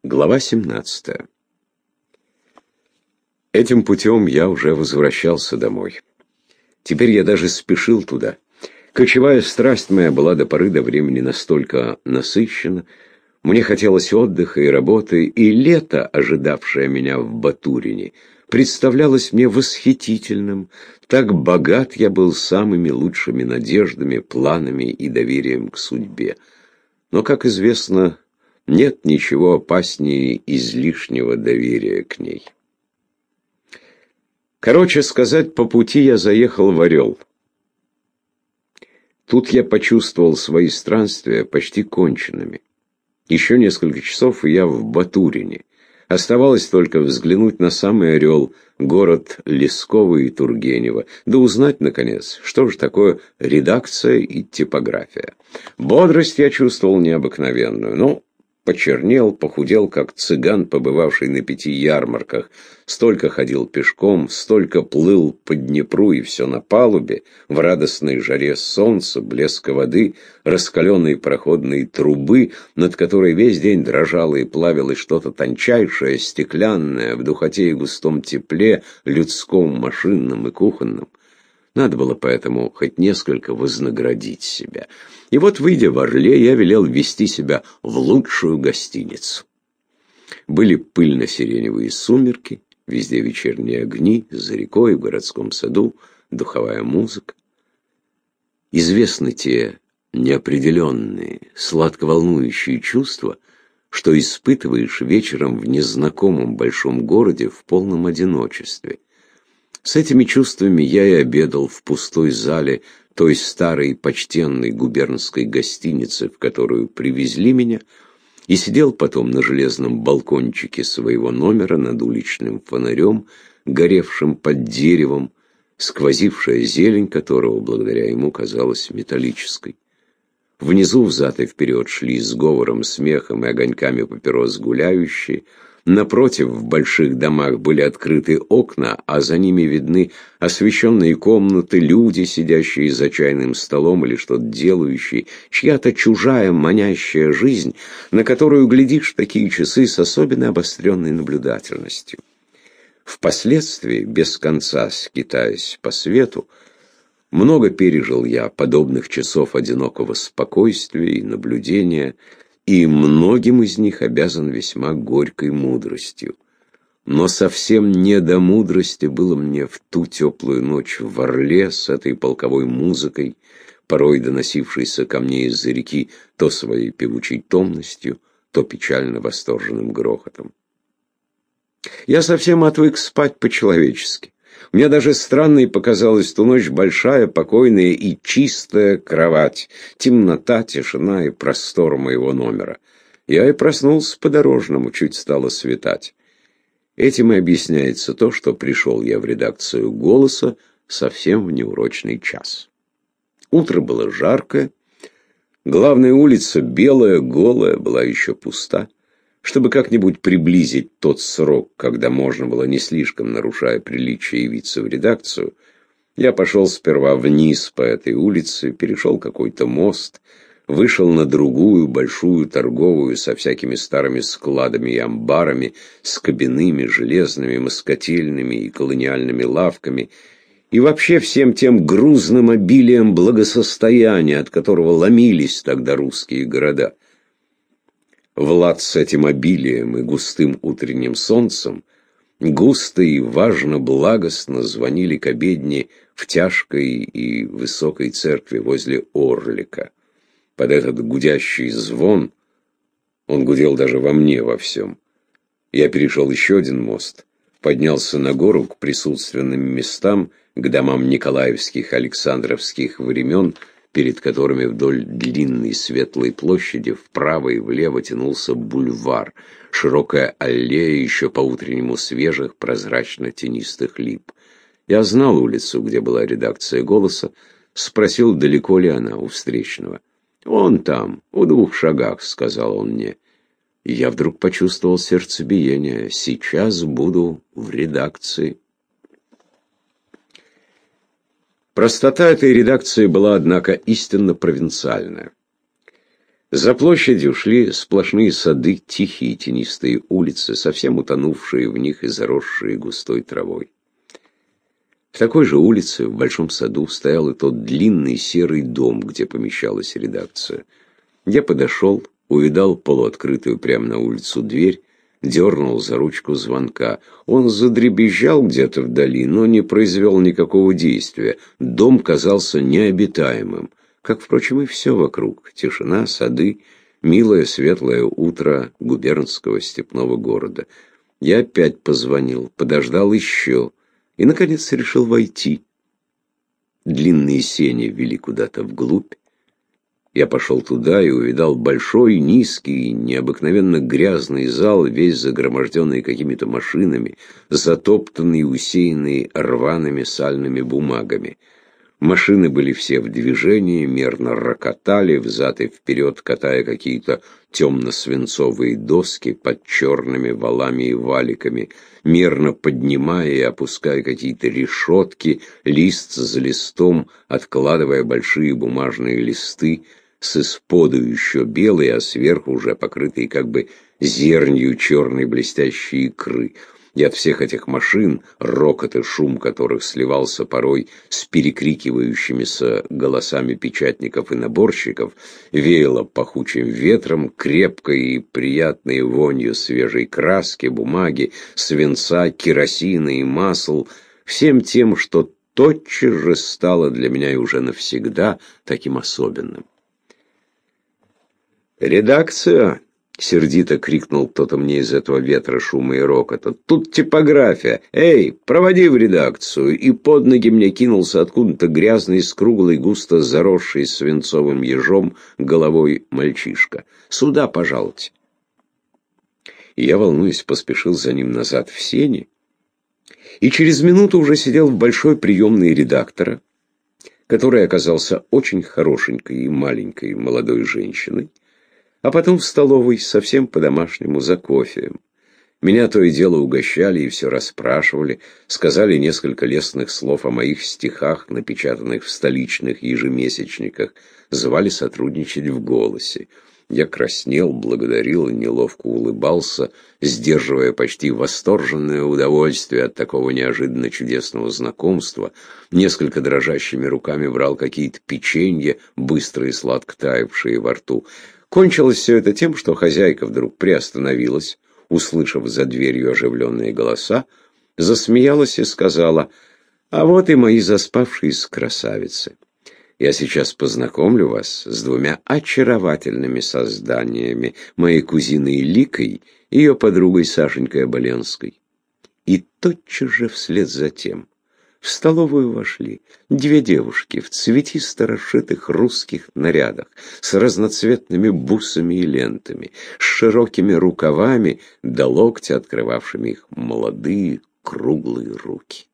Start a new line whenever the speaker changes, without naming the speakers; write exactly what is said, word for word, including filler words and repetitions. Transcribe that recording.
Глава семнадцатая. Этим путем я уже возвращался домой. Теперь я даже спешил туда. Кочевая страсть моя была до поры до времени настолько насыщена. Мне хотелось отдыха и работы, и лето, ожидавшее меня в Батурине, представлялось мне восхитительным. Так богат я был самыми лучшими надеждами, планами и доверием к судьбе. Но, как известно, нет ничего опаснее излишнего доверия к ней. Короче сказать, по пути я заехал в Орел. Тут я почувствовал свои странствия почти конченными. Еще несколько часов, и я в Батурине. Оставалось только взглянуть на самый Орел, город Лесково и Тургенева, да узнать, наконец, что же такое редакция и типография. Бодрость я чувствовал необыкновенную, но почернел, похудел, как цыган, побывавший на пяти ярмарках. Столько ходил пешком, столько плыл по Днепру, и все на палубе, в радостной жаре солнца, блеска воды, раскаленные проходные трубы, над которой весь день дрожало и плавилось что-то тончайшее, стеклянное, в духоте и густом тепле, людском, машинном и кухонном. Надо было поэтому хоть несколько вознаградить себя. И вот, выйдя в Орле, я велел ввести себя в лучшую гостиницу. Были пыльно-сиреневые сумерки, везде вечерние огни, за рекой, в городском саду, духовая музыка. Известны те неопределенные, сладко-волнующие чувства, что испытываешь вечером в незнакомом большом городе в полном одиночестве. С этими чувствами я и обедал в пустой зале той старой почтенной губернской гостиницы, в которую привезли меня, и сидел потом на железном балкончике своего номера над уличным фонарем, горевшим под деревом, сквозившая зелень которого, благодаря ему, казалась металлической. Внизу взад и вперед шли с говором, смехом и огоньками папирос гуляющие. Напротив, в больших домах были открыты окна, а за ними видны освещенные комнаты, люди, сидящие за чайным столом или что-то делающие, чья-то чужая манящая жизнь, на которую глядишь в такие часы с особенно обостренной наблюдательностью. Впоследствии, без конца скитаясь по свету, много пережил я подобных часов одинокого спокойствия и наблюдения, и многим из них обязан весьма горькой мудростью. Но совсем не до мудрости было мне в ту теплую ночь в Орле с этой полковой музыкой, порой доносившейся ко мне из-за реки то своей певучей томностью, то печально восторженным грохотом. Я совсем отвык спать по-человечески. Мне даже странной показалась ту ночь большая, покойная и чистая кровать, темнота, тишина и простор моего номера. Я и проснулся по-дорожному, чуть стало светать. Этим и объясняется то, что пришел я в редакцию «Голоса» совсем в неурочный час. Утро было жаркое, главная улица, белая, голая, была еще пуста. Чтобы как-нибудь приблизить тот срок, когда можно было, не слишком нарушая приличие, явиться в редакцию, я пошел сперва вниз по этой улице, перешел какой-то мост, вышел на другую, большую, торговую, со всякими старыми складами и амбарами, с кабинными, железными, москотельными и колониальными лавками, и вообще всем тем грузным обилием благосостояния, от которого ломились тогда русские города. Влад с этим обилием и густым утренним солнцем густо и важно-благостно звонили к обедне в тяжкой и высокой церкви возле Орлика. Под этот гудящий звон, он гудел даже во мне во всем, я перешел еще один мост, поднялся на гору к присутственным местам, к домам николаевских, александровских времен, перед которыми вдоль длинной светлой площади вправо и влево тянулся бульвар, широкая аллея еще по-утреннему свежих прозрачно-тенистых лип. Я знал улицу, где была редакция «Голоса», спросил, далеко ли она у встречного. «Вон там, в двух шагах», — сказал он мне. И я вдруг почувствовал сердцебиение. «Сейчас буду в редакции». Простота этой редакции была, однако, истинно провинциальная. За площадью шли сплошные сады, тихие тенистые улицы, совсем утонувшие в них и заросшие густой травой. В такой же улице, в большом саду, стоял и тот длинный серый дом, где помещалась редакция. Я подошел, увидал полуоткрытую прямо на улицу дверь, дернул за ручку звонка. Он задребезжал где-то вдали, но не произвел никакого действия. Дом казался необитаемым, как, впрочем, и все вокруг. Тишина, сады, милое светлое утро губернского степного города. Я опять позвонил, подождал еще и, наконец, решил войти. Длинные сени вели куда-то вглубь. Я пошел туда и увидал большой, низкий, необыкновенно грязный зал, весь загроможденный какими-то машинами, затоптанный и усеянный рваными сальными бумагами. Машины были все в движении, мерно рокотали, взад и вперед, катая какие-то темно-свинцовые доски под черными валами и валиками, мерно поднимая и опуская какие-то решетки, лист за листом, откладывая большие бумажные листы, с исподу еще белые, а сверху уже покрытые как бы зернью черной блестящей икры. И от всех этих машин, рокот и шум которых сливался порой с перекрикивающимися голосами печатников и наборщиков, веяло пахучим ветром, крепкой и приятной вонью свежей краски, бумаги, свинца, керосина и масел, всем тем, что тотчас же стало для меня и уже навсегда таким особенным. «Редакция!» — сердито крикнул кто-то мне из этого ветра шума и рокота. «Тут типография! Эй, проводи в редакцию!» И под ноги мне кинулся откуда-то грязный, с круглой, густо заросший свинцовым ежом головой мальчишка. «Сюда, пожалуйте!» И я, волнуясь, поспешил за ним назад в сени, и через минуту уже сидел в большой приемной редактора, который оказался очень хорошенькой и маленькой молодой женщиной, а потом в столовой, совсем по-домашнему, за кофеем. Меня то и дело угощали и все расспрашивали, сказали несколько лестных слов о моих стихах, напечатанных в столичных ежемесячниках, звали сотрудничать в «Голосе». Я краснел, благодарил и неловко улыбался, сдерживая почти восторженное удовольствие от такого неожиданно чудесного знакомства, несколько дрожащими руками брал какие-то печенья, быстро и сладко таявшие во рту. Кончилось все это тем, что хозяйка вдруг приостановилась, услышав за дверью оживленные голоса, засмеялась и сказала: «А вот и мои заспавшиеся красавицы. Я сейчас познакомлю вас с двумя очаровательными созданиями, моей кузиной Ликой и ее подругой Сашенькой Оболенской». И тотчас же вслед за тем в столовую вошли две девушки в цветисто расшитых русских нарядах, с разноцветными бусами и лентами, с широкими рукавами до локтя, открывавшими их молодые круглые руки.